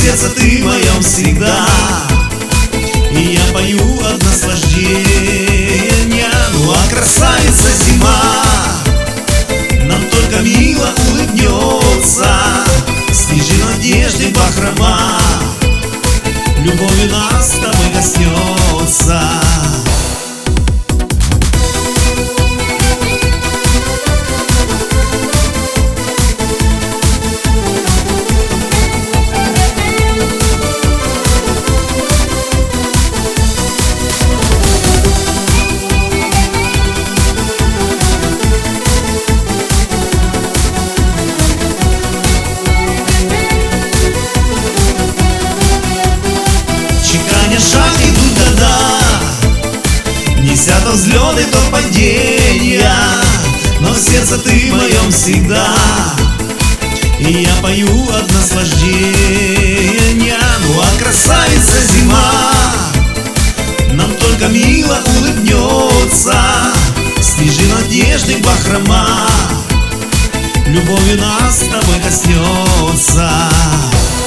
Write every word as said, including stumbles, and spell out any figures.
сердце ты моем всегда, и я пою от наслаждения. Ну а красавица зима нам только мило улыбнется, снежной надежды бахрома любовью нас с тобой коснется. Шаг идут года, неся то взлеты, то падения, но в сердце ты моем всегда, и я пою от наслаждения. Ну а красавица зима нам только мило улыбнется, снежной надежды бахрома любовью нас с тобой коснется.